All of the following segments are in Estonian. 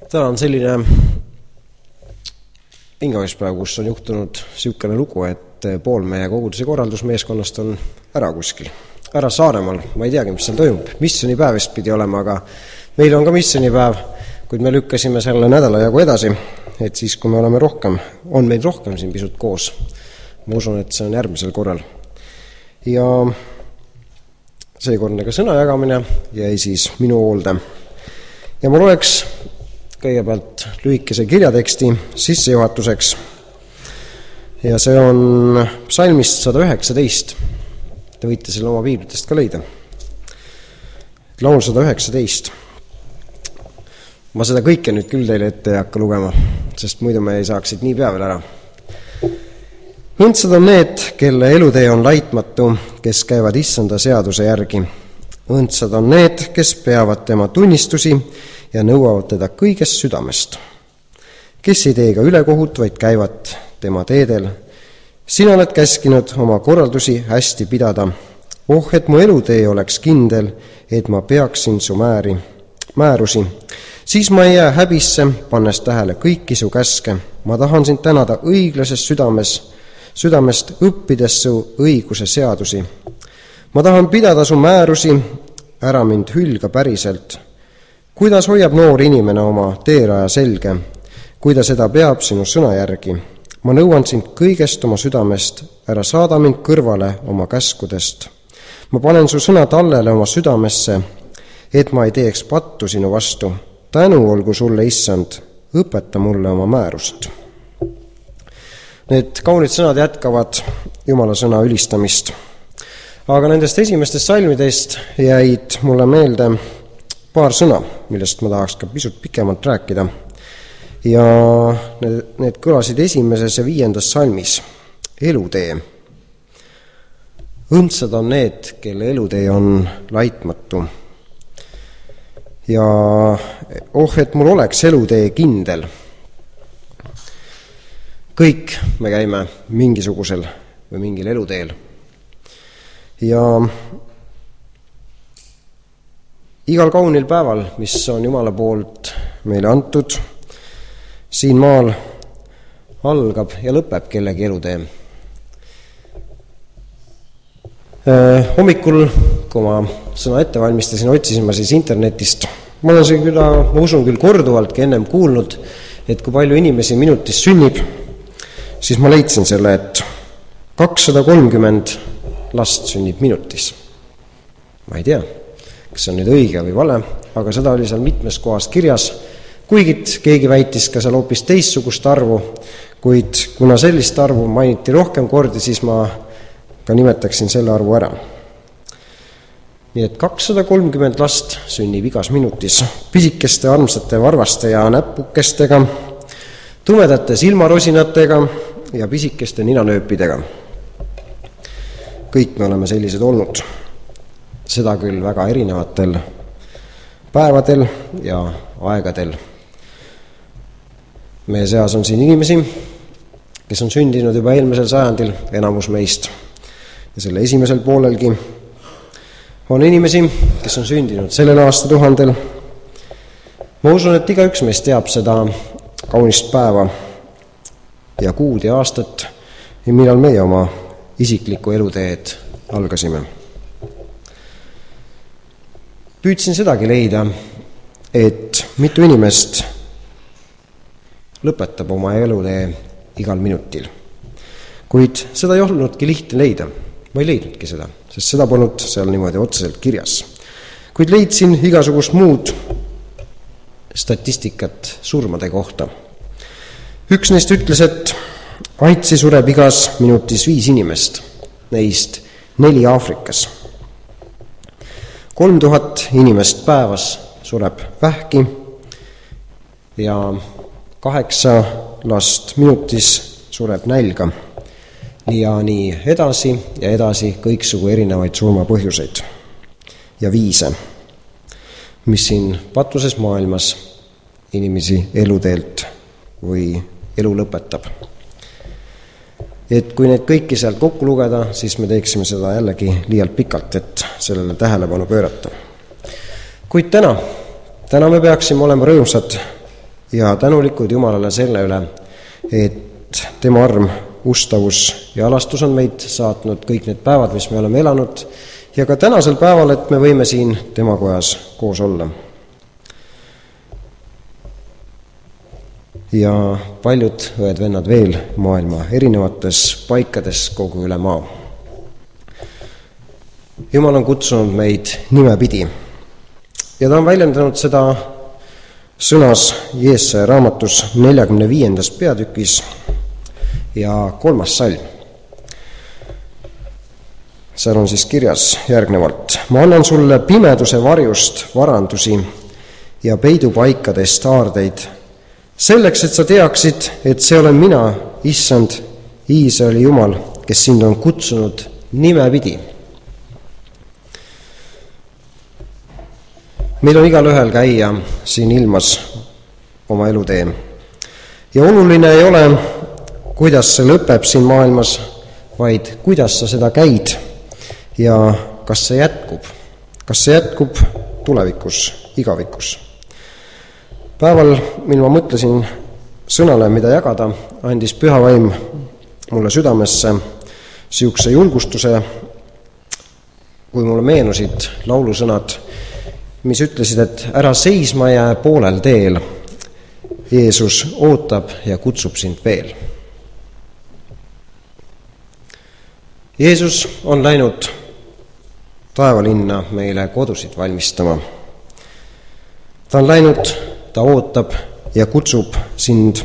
Täna on selline hingamispäev, kus on juhtunud siukene lugu, et pool meie koguduse korraldusmeeskonnast on ära kuskil. Ära Saaremaal, ma ei teagi, mis seal toimub. Missionipäev vist pidi olema, aga meil on ka missionipäev, kuid me lükkasime selle nädala jagu edasi, et siis, kui me oleme rohkem, on meid rohkem siin pisut koos. Ma usun, et see on järgmisel korral. Ja seekordne ka sõna jagamine jäi siis minu hoolde. Ja ma loeks kõigepealt lühikese kirjateksti sissejuhatuseks. Ja see on psalmist 119. Te võite selle oma piiblitest ka leida. Laul 119. Ma seda kõike nüüd küll teile ette ei hakka lugema, sest muidu me ei saaksid nii pea veel ära. Õndsad on need, kelle elutee on laitmatu, kes käivad issanda seaduse järgi. Õndsad on need, kes peavad tema tunnistusi ja nõuavad teda kõigest südamest. Kes ei tee ka ülekohut, vaid käivad tema teedel. Sina oled käskinud oma korraldusi hästi pidada. Oh, et mu elutee oleks kindel, et ma peaksin su määrusi. Siis ma ei jää häbisse, pannes tähele kõiki su käske. Ma tahan sind tänada õiglasest südamest õppides su õiguse seadusi. Ma tahan pidada su määrusi, ära mind hülga päriselt. Kuidas hoiab noor inimene oma teeraja selge, kui ta seda peab sinu sõna järgi? Ma nõuan sind kõigest oma südamest, ära saada mind kõrvale oma käskudest. Ma panen su sõna tallele oma südamesse, et ma ei teeks pattu sinu vastu. Tänu olgu sulle, issand, õpeta mulle oma määrust. Need kaunid sõnad jätkavad Jumala sõna ülistamist. Aga nendest esimestest salmidest jäid mulle meelde paar sõna, millest ma tahaks ka pisut pikemalt rääkida. Ja need kõlasid 1. ja 5. salmis. Elutee. Õndsad on need, kelle elutee on laitmatu. Ja et mul oleks elutee kindel. Kõik me käime mingisugusel või mingil eluteel. Ja igal kaunil päeval, mis on Jumala poolt meile antud, siin maal algab ja lõpeb kellegi elutee. Hommikul, kui ma sõna ette valmistasin, otsisin ma siis internetist. Ma usun küll korduvalt ennem kuulnud, et kui palju inimesi minutis sünnib, siis ma leidsin selle, et 230 last sünnib minutis. Ma ei tea, kas see on nüüd õige või vale, aga seda oli seal mitmes kohas kirjas, kuigit keegi väitis ka seal hoopis teistsugust arvu, kuid kuna sellist arvu mainiti rohkem kordi, siis ma ka nimetaksin selle arvu ära. Nii et 230 last sünnib igas minutis, pisikeste armsate varvaste ja näpukestega, tumedate silmarosinatega ja pisikeste ninanööpidega. Kõik me oleme sellised olnud. Seda küll väga erinevatel päevadel ja aegadel. Meie seas on siin inimesi, kes on sündinud juba eelmisel sajandil, enamus meist. Ja selle esimesel poolelgi on inimesi, kes on sündinud sellel aastatuhandel. Ma usun, et igaüks meist teab seda kaunist päeva ja kuud ja aastat, millal meie oma isiklikku eluteed algasime. Püüdsin sedagi leida, et mitu inimest lõpetab oma elutee igal minutil. Kuid seda ei olnudki lihtne leida. Ma ei leidnudki seda, sest seda polnud seal niimoodi otseselt kirjas. Kuid leidsin igasugust muud statistikat surmade kohta. Üks neist ütles, et aitsi sureb igas minutis 5 inimest, neist 4 Aafrikas. 3000 inimest päevas sureb vähki ja 8 last minutis sureb nälga. Ja nii edasi ja edasi kõiksugu erinevaid surmapõhjuseid ja viise, mis siin patuses maailmas inimesi eluteelt või elu lõpetab. Et kui need kõiki sealt kokku lugeda, siis me teeksime seda jällegi liialt pikalt, et sellele tähelepanu pöörata. Kuid täna me peaksime olema rõõmsad ja tänulikud Jumalale selle üle, et tema arm, ustavus ja alastus on meid saatnud kõik need päevad, mis me oleme elanud, ja ka tänasel päeval, et me võime siin tema kojas koos olla. Ja paljud õed-vennad veel maailma erinevates paikades kogu üle maa. Jumal on kutsunud meid nimepidi ja ta on väljendanud seda sõnas Jeesaja raamatus 45. peatükis ja 3. salm. Seal on siis kirjas järgnevalt: ma annan sulle pimeduse varjust varandusi ja peidupaikadest aardeid, selleks, et sa teaksid, et see olen mina, Issand, Iisraeli Jumal, kes sind on kutsunud nimepidi. Meil on igal ühel käia siin ilmas oma elutee. Ja oluline ei ole, kuidas see lõpeb siin maailmas, vaid kuidas sa seda käid ja kas see jätkub. Kas see jätkub tulevikus, igavikus. Päeval, mil ma mõtlesin sõnale, mida jagada, andis Püha Vaim mulle südamesse siukse julgustuse, kui mulle meenusid laulusõnad, mis ütlesid, et ära seisma jää poolel teel. Jeesus ootab ja kutsub sind veel. Jeesus on läinud taevalinna meile kodusid valmistama. Ta on läinud, ta ootab ja kutsub sind,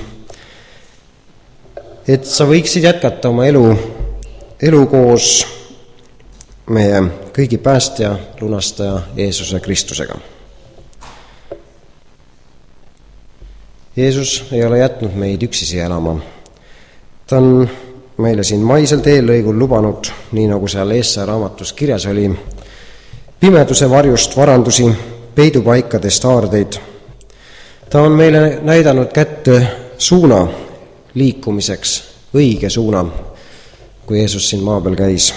et sa võiksid jätkata oma elu koos meie kõigi päästja, lunastaja Jeesuse Kristusega. Jeesus ei ole jätnud meid üksisi elama. Ta on meile siin maisel teelõigul lubanud, nii nagu seal Jeesaja raamatus kirjas oli, pimeduse varjust varandusi, peidupaikadest aardeid. Ta on meile näidanud kätte suuna liikumiseks, õige suuna, kui Jeesus siin maa peal käis.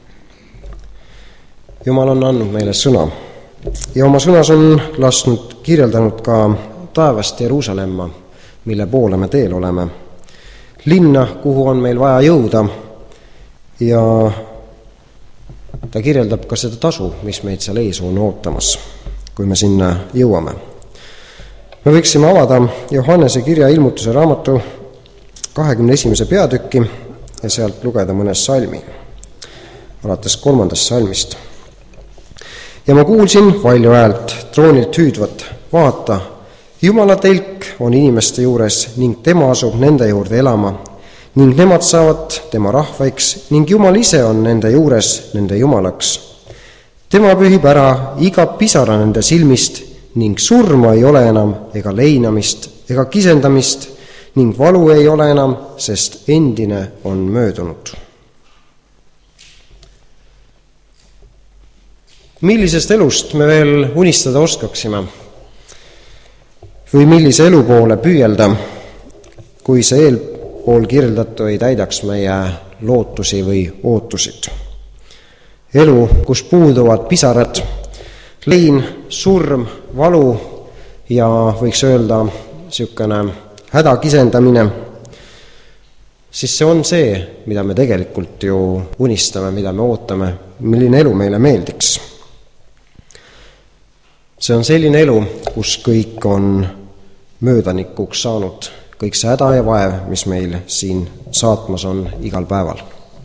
Jumal on andnud meile sõna ja oma sõnas on kirjeldanud ka taevast Jeruusalemma, mille poole me teel oleme. Linna, kuhu on meil vaja jõuda, ja ta kirjeldab ka seda tasu, mis meid seal ees on ootamas, kui me sinna jõuame. Me võiksime avada Johannese kirja Ilmutuse raamatu 21. peatükki ja sealt lugeda mõne salmi, alates 3. salmist. Ja ma kuulsin valju häält troonilt hüüdvat: vaata, Jumala telk on inimeste juures ning tema asub nende juurde elama ning nemad saavad tema rahvaiks ning Jumal ise on nende juures nende Jumalaks. Tema pühib ära iga pisara nende silmist ning surma ei ole enam ega leinamist ega kisendamist ning valu ei ole enam, sest endine on möödunud. Millisest elust me veel unistada oskaksime? Või millise elu poole püüelda, kui see eelpool kirjeldatu ei täidaks meie lootusi või ootusid? Elu, kus puuduvad pisarad, lein, surm, valu ja võiks öelda niisugune hädakisendamine, siis see on see, mida me tegelikult ju unistame, mida me ootame, milline elu meile meeldiks. See on selline elu, kus kõik on möödanikuks saanud, kõik see häda ja vaev, mis meil siin saatmas on igal päeval.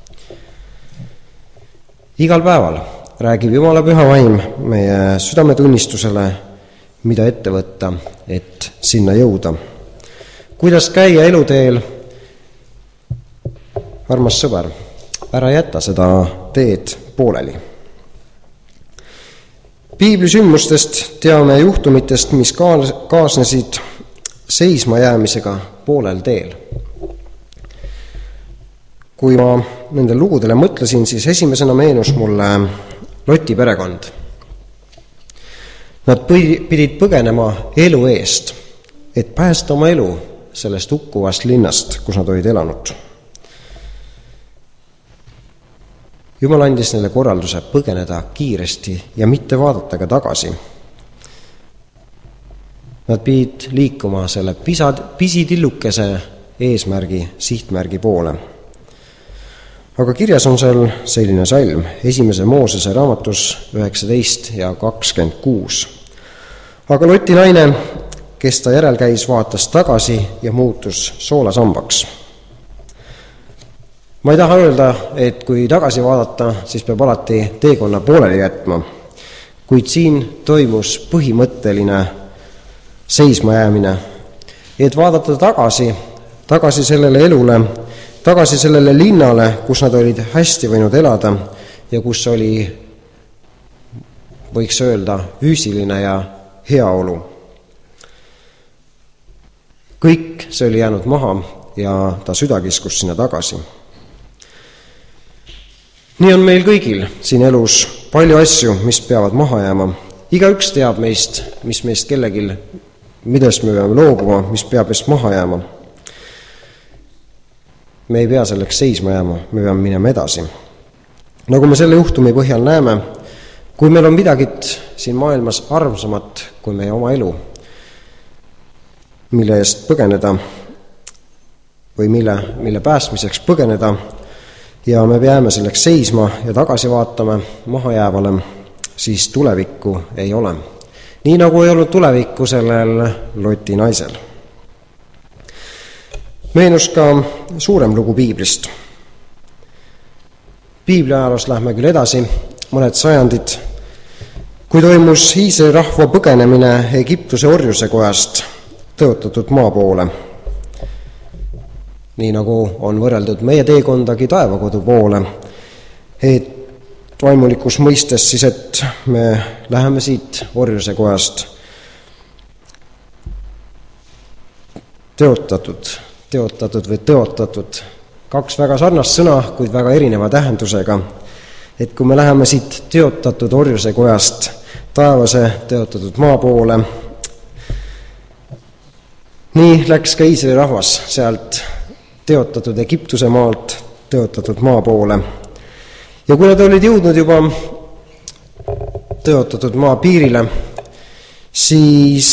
Igal päeval räägib Jumala Püha Vaim meie südametunnistusele, mida ette võtta, et sinna jõuda. Kuidas käia eluteel? Armas sõber, ära jäta seda teed pooleli. Piibli sündmustest teame juhtumitest, mis kaasnesid seisma jäämisega poolel teel. Kui ma nendel lugudele mõtlesin, siis esimesena meenus mulle Loti perekond. Nad pidid põgenema elu eest, et päästa oma elu sellest hukkuvast linnast, kus nad olid elanud. Jumal andis neile korralduse põgeneda kiiresti ja mitte vaadata ka tagasi. Nad pidid liikuma selle pisitillukese eesmärgi, sihtmärgi poole. Aga kirjas on seal selline salm, 1. Moosese raamatus 19 ja 26. Aga Loti naine, kes ta järel käis, vaatas tagasi ja muutus soolasambaks. Ma ei taha öelda, et kui tagasi vaadata, siis peab alati teekonna pooleli jätma, kuid siin toimus põhimõtteline seismajäämine, et vaadata tagasi sellele elule, tagasi sellele linnale, kus nad olid hästi võinud elada ja kus oli, võiks öelda, füüsiline ja heaolu. Kõik see oli jäänud maha ja ta süda kiskus sinna tagasi. Nii on meil kõigil siin elus palju asju, mis peavad maha jääma. Igaüks teab meist, mis meist kellegil, millest me peame loobuma, mis peab meist maha jääma. Me ei pea selleks seisma jääma, me peame minema edasi. Nagu me selle juhtumi põhjal näeme, kui meil on midagit siin maailmas armsamat kui meie oma elu, mille eest põgeneda või mille päästmiseks põgeneda, ja me peame selleks seisma ja tagasi vaatama mahajäävale, siis tulevikku ei ole. Nii nagu ei olnud tulevikku sellel Loti naisel. Meenus ka suurem lugu Piiblist. Piibli ajaloos lähme küll edasi, mõned sajandid, kui toimus Iisraeli rahva põgenemine Egiptuse orjuse kojast tõotatud maa poole. Nii nagu on võrreldud meie teekondagi taevakodu poole, et vaimulikus mõistes siis, et me läheme siit orjuse kojast teotatud või tõotatud. Kaks väga sarnast sõna, kuid väga erineva tähendusega. Et kui me läheme siit teotatud orjuse kojast taevase teotatud maa poole, nii läks ka Iisraeli rahvas sealt teotatud Egiptuse maalt teotatud maa poole. Ja kui nad olid jõudnud juba teotatud maa piirile, siis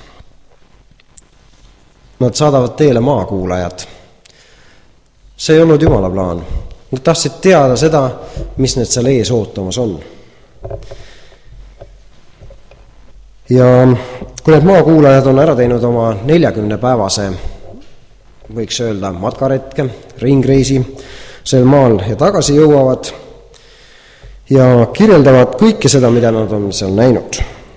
nad saadavad teele maakuulajad. See ei olnud Jumala plaan. Nad tahtsid teada seda, mis need seal ees ootamas on. Ja kui need maakuulajad on ära teinud oma 40-päevase, võiks öelda, matkaretke, ringreisi sel maal ja tagasi jõuavad ja kirjeldavad kõike seda, mida nad on seal näinud.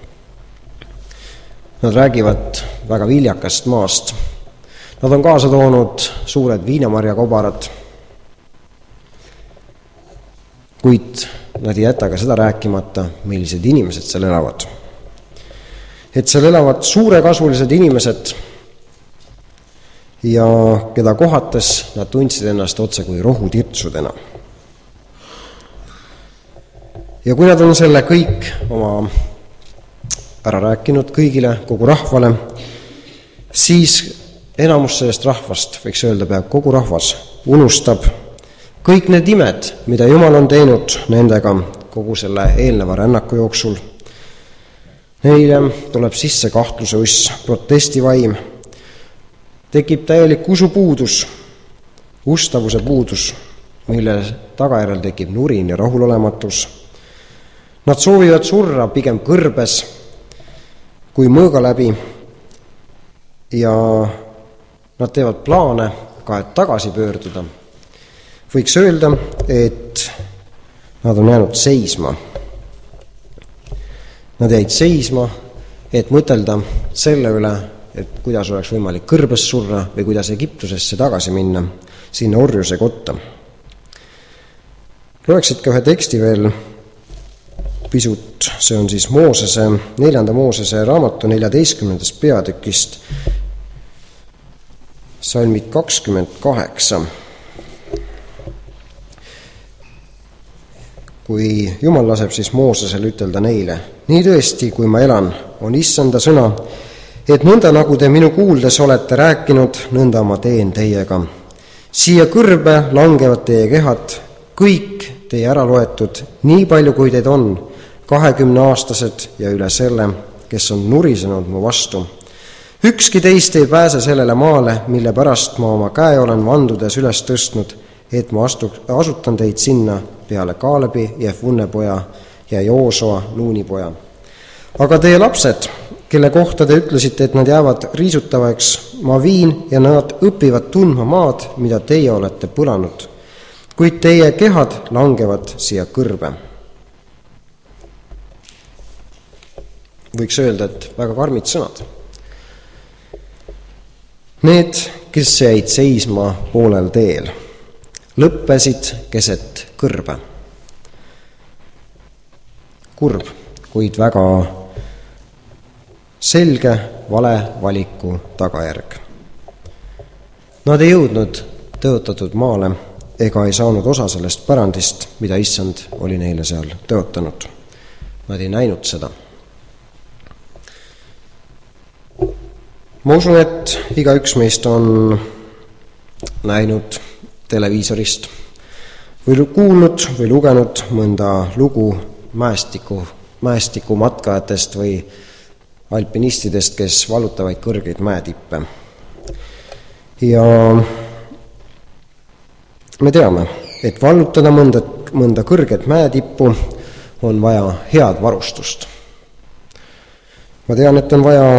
Nad räägivad väga viljakast maast. Nad on kaasa toonud suured viinamarjakobarad, kuid nad ei jäta ka seda rääkimata, millised inimesed seal elavad. Et seal elavad suurekasvulised inimesed ja keda kohates nad tundsid ennast otse kui rohutirtsudena. Ja kui nad on selle kõik oma ära rääkinud kõigile, kogu rahvale, siis enamus sellest rahvast, võiks öelda, peab kogu rahvas, unustab kõik need imed, mida Jumal on teinud nendega kogu selle eelneva rännaku jooksul. Neile tuleb sisse kahtluse uss, protestivaim, tekib täielik usupuudus, ustavuse puudus, mille tagajärjel tekib nurin ja rahulolematus. Nad soovivad surra pigem kõrbes kui mõõga läbi ja nad teevad plaane ka, et tagasi pöörduda. Võiks öelda, et nad on jäänud seisma. Nad jäid seisma, et mõtelda selle üle, et kuidas oleks võimalik kõrbes surra või kuidas Egiptusesse tagasi minna, sinna orjuse kotta. Loeksid ka ühe teksti veel pisut, see on siis 4. Moosese raamatu 14. peatükist, salmid 28. Kui Jumal laseb siis Moosesel ütelda neile, nii tõesti, kui ma elan, on Issanda sõna, et nõnda nagu te minu kuuldes olete rääkinud, nõnda ma teen teiega. Siia kõrbe langevad teie kehad, kõik teie ära loetud, nii palju kui teid on, 20-aastased ja üle selle, kes on nurisenud mu vastu. Ükski teist ei pääse sellele maale, mille pärast ma oma käe olen vandudes üles tõstnud, et ma asutan teid sinna peale Kaalebi, Jefunne poja ja Joosoa, Nuuni poja. Aga teie lapsed, kelle kohta te ütlesite, et nad jäävad riisutavaks, ma viin ja nad õpivad tundma maad, mida teie olete põlanud, kuid teie kehad langevad siia kõrbe. Võiks öelda, et väga karmid sõnad. Need, kes jäid seisma poolel teel, lõppesid keset kõrbe. Kurb, kuid väga selge vale valiku tagajärg. Nad ei jõudnud tõotatud maale ega ei saanud osa sellest pärandist, mida issand oli neile seal tõotanud. Nad ei näinud seda. Ma usun, et igaüks meist on näinud televiisorist või kuulnud või lugenud mõnda lugu mäestiku matkajatest või alpinistidest, kes valutavaid kõrgeid mäetippe. Ja me teame, et vallutada mõnda kõrget mäetippu on vaja head varustust. Ma tean, et on vaja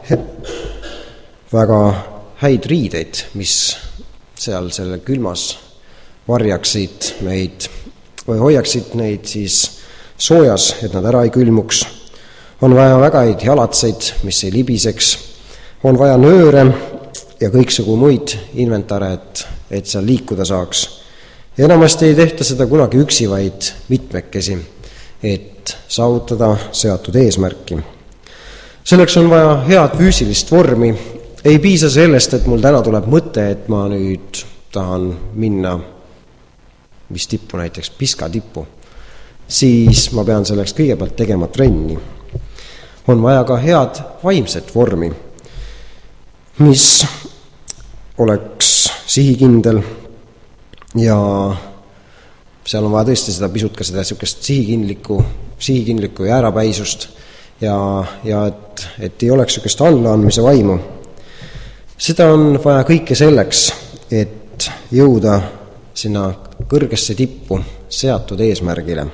väga häid riideid, mis seal selle külmas varjaksid meid või hoiaksid neid siis soojas, et nad ära ei külmuks. On vaja väga häid jalatseid, mis ei libiseks. On vaja nööre ja kõiksugu muid inventare, et seal liikuda saaks. Ja enamasti ei tehta seda kunagi üksi, vaid mitmekesi, et saavutada seatud eesmärki. Selleks on vaja head füüsilist vormi. Ei piisa sellest, et mul täna tuleb mõte, et ma nüüd tahan minna mis tippu, näiteks Piska tippu. Siis ma pean selleks kõigepealt tegema trenni. On vaja ka head vaimset vormi, mis oleks sihikindel ja seal on vaja tõesti seda pisut ka seda sihikindlikku jäärapäisust ja et ei oleks sellist allaandmise vaimu. Seda on vaja kõike selleks, et jõuda sinna kõrgesse tippu seatud eesmärgile.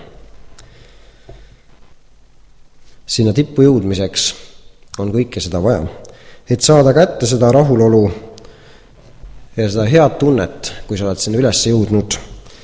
Sinna tippu jõudmiseks on kõike seda vaja, et saada kätte seda rahulolu ja seda head tunnet, kui sa oled sinna üles jõudnud.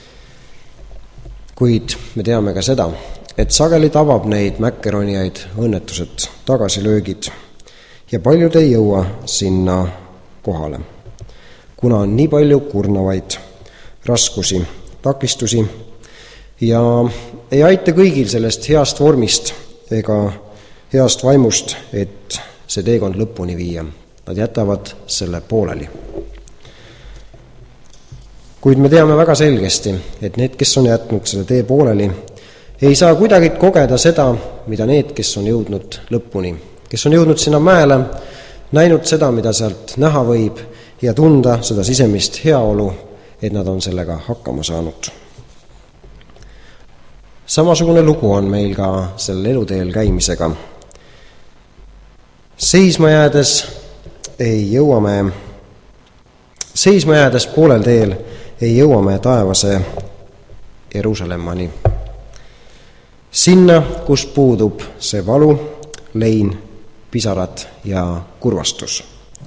Kuid me teame ka seda, et sageli tabab neid mäkkeronijaid õnnetused, tagasilöögid ja paljud ei jõua sinna kohale, kuna on nii palju kurnavaid raskusi, takistusi ja ei aita kõigil sellest heast vormist ega heast vaimust, et see teekond lõpuni viia. Nad jätavad selle pooleli. Kuid me teame väga selgesti, et need, kes on jätnud selle tee pooleli, ei saa kuidagi kogeda seda, mida need, kes on jõudnud lõpuni, kes on jõudnud sinna mäele, näinud seda, mida sealt näha võib ja tunda seda sisemist heaolu, et nad on sellega hakkama saanud. Samasugune lugu on meil ka selle eluteel käimisega. Seisma jäädes poolel teel ei jõua me taevase Jeruusalemmani. Sinna, kus puudub see valu, lein, pisarad ja kurvastus.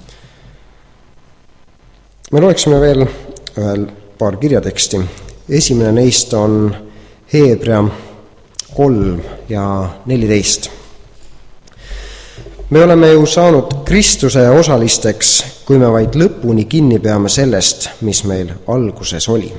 Me loeksime veel paar kirjateksti. Esimene neist on Hebra 3 ja 14. Me oleme ju saanud Kristuse osalisteks, kui me vaid lõpuni kinni peame sellest, mis meil alguses oli.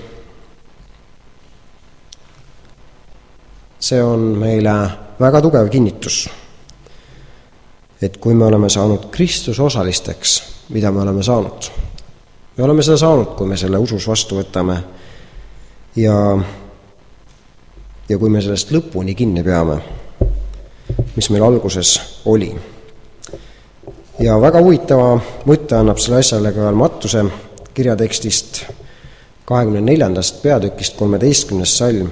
See on meile väga tugev kinnitus, et kui me oleme saanud Kristuse osalisteks, mida me oleme saanud. Me oleme seda saanud, kui me selle usus vastu võtame ja kui me sellest lõpuni kinni peame, mis meil alguses oli. Ja väga huvitava mõtte annab selle asjale ka Mattuse kirjatekstist 24. peatükist 13. salm.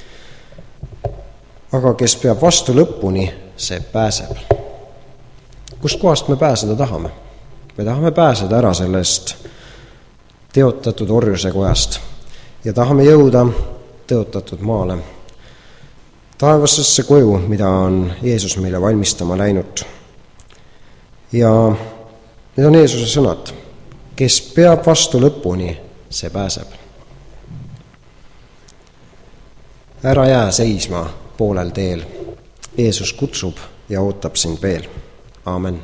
Aga kes peab vastu lõpuni, see pääseb. Kust kohast me pääseda tahame? Me tahame pääseda ära sellest teotatud orjuse kojast ja tahame jõuda tõotatud maale, taevasesse koju, mida on Jeesus meile valmistama läinud. Ja need on Jeesuse sõnad: kes peab vastu lõpuni, see pääseb. Ära jää seisma poolel teel. Jeesus kutsub ja ootab sind veel. Aamen.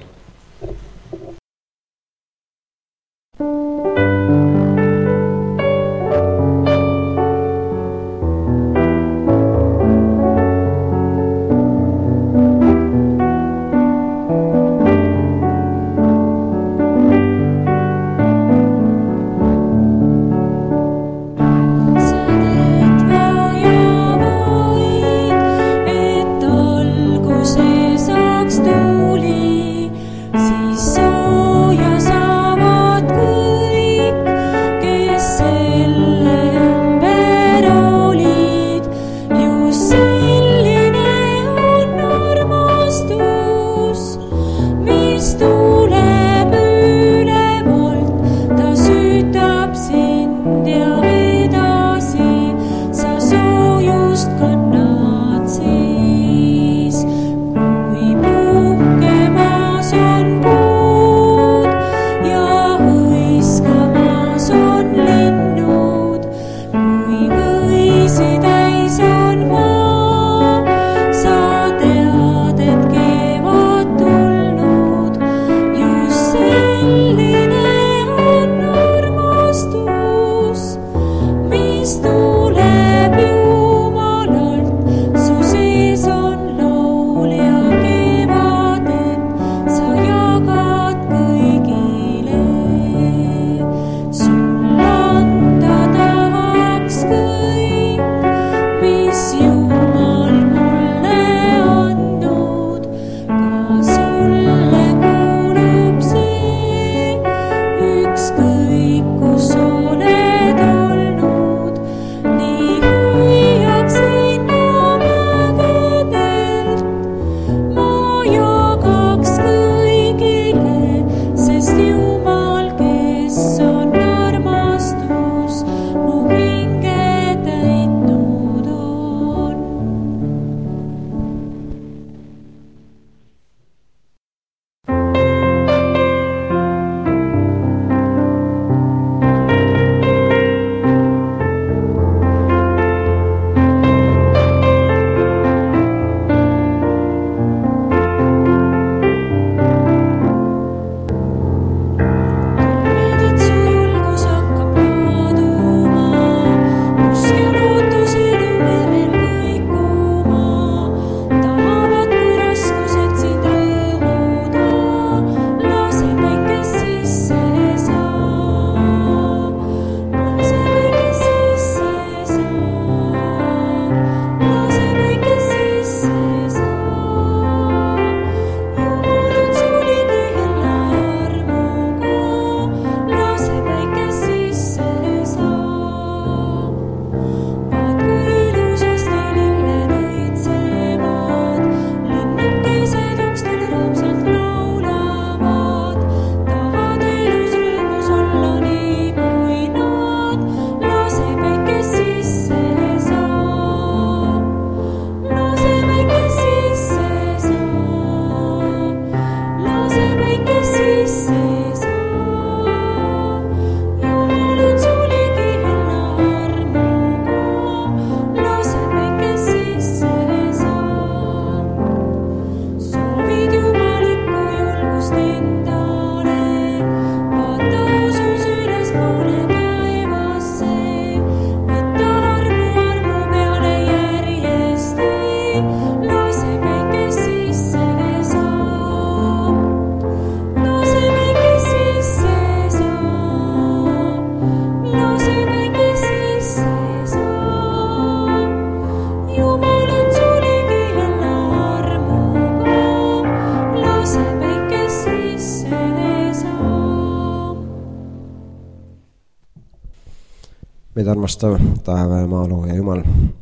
meid armastav taeva ja maa looja Jumal.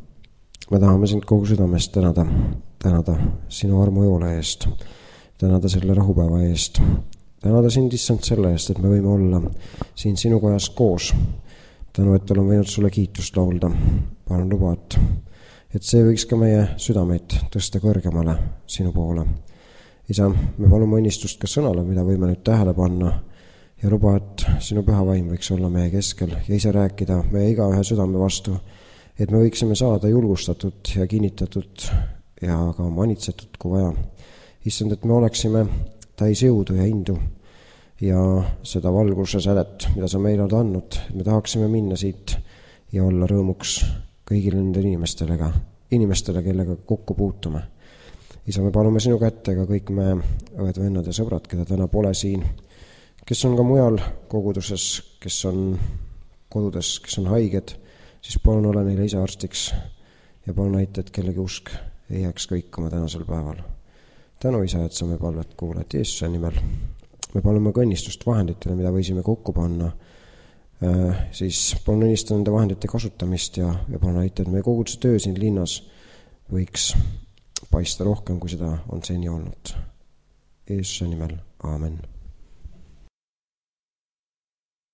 Me tahame sind kogu südamest tänada sinu armujoole eest, tänada selle rahupäeva eest, tänada sind, issand, selle eest, et me võime olla siin sinu kojas koos. Tänu, et olen võinud sulle kiitust laulda. Palun luba, et see võiks ka meie südameid tõsta kõrgemale sinu poole. Isa, me palume õnnistust ka sõnale, mida võime nüüd tähele panna ja luba, et sinu püha vaim võiks olla meie keskel ja ise rääkida meie igaühe südame vastu, et me võiksime saada julgustatud ja kinnitatud ja ka manitsetud, kui vaja. Issand, et me oleksime täis jõudu ja indu ja seda valguse sädet, mida sa meile oled andnud, et me tahaksime minna siit ja olla rõõmuks kõigile nendele inimestele, kellega kokku puutume. Isa, me palume sinu kätte ka kõik me õed, vennad ja sõbrad, keda täna pole siin, kes on ka mujal koguduses, kes on kodudes, kes on haiged, siis palun ole neile ise arstiks ja palun aita, et kellegi usk ei jääks kõikuma tänasel päeval. Tänu, Isa, et sa me palvet kuuled Jeesuse nimel. Me palume ka õnnistust vahenditele, mida võisime kokku panna. Siis palun õnnistada nende vahendite kasutamist ja palun aita, et meie koguduse töö siin linnas võiks paista rohkem, kui seda on seni olnud. Jeesuse nimel, aamen.